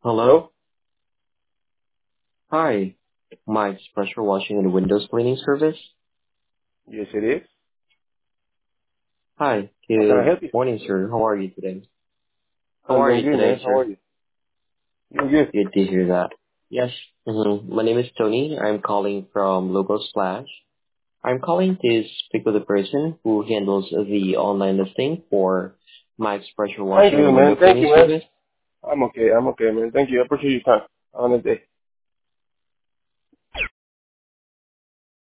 Hello? Hello? Hi. Mike's pressure washing and windows cleaning service. Yes, it is. Hi. How can I Good help you? morning, sir. How are you today? How I'm are doing you good, man. today, How are sir? you? Doing good. Good to hear that. Yes. My name is Tony. I'm calling from Logo Splash. I'm calling to speak with the person who handles the online listing for Mike's pressure I'm washing good, and man. window Thank cleaning you, man. service. I'm okay, man. Thank you. I appreciate your time. Have a nice day.